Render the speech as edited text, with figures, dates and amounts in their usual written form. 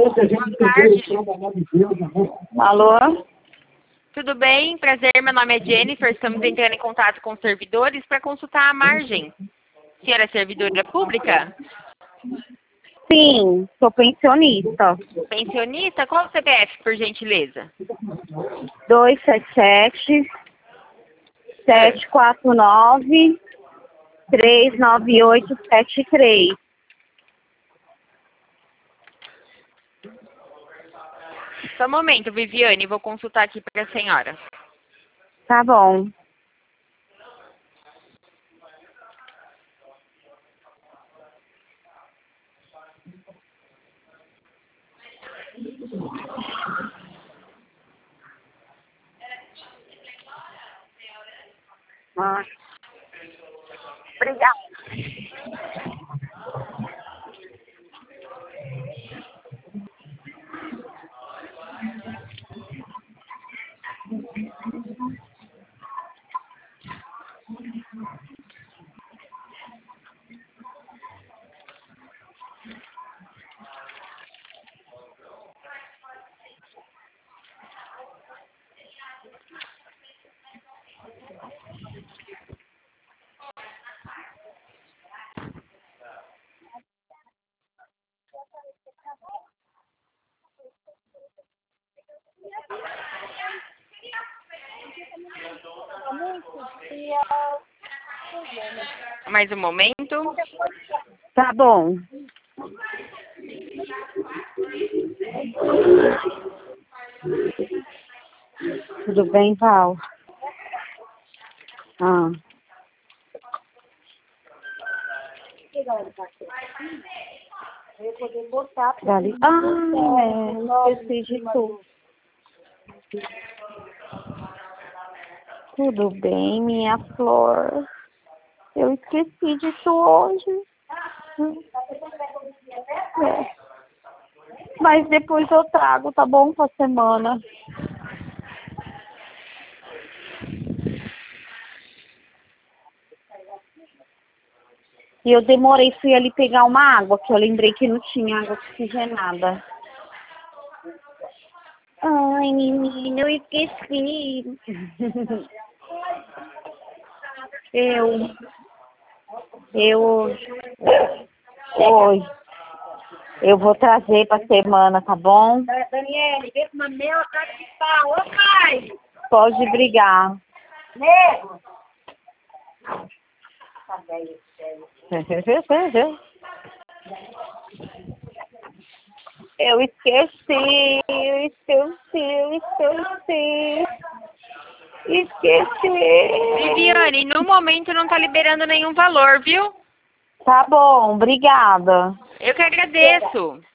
Boa tarde. Alô? Tudo bem? Prazer, meu nome é Jennifer. Estamos entrando em contato com os servidores para consultar a margem. A senhora é servidora pública? Sim, sou pensionista. Pensionista? Qual o CPF, por gentileza? 277-749-39873. Só um momento, Viviane. Vou consultar aqui para a senhora. Tá bom. Ah. Obrigada. Mais um momento. Tá bom. Tudo bem, Val? Ah. Dali. Esqueci de tudo. Tudo bem, minha flor? Eu esqueci disso hoje. É. Mas depois eu trago, tá bom? Pra semana. E eu demorei, fui ali pegar uma água, que eu lembrei que não tinha água oxigenada. Ai, menina, eu esqueci. Oi. Eu vou trazer pra semana, tá bom? Daniele, vê com uma meia cara de pau. Ô, pai! Pode brigar. Nego! Eu esqueci. Viviane, no momento não está liberando nenhum valor, viu? Tá bom, obrigada. Eu que agradeço.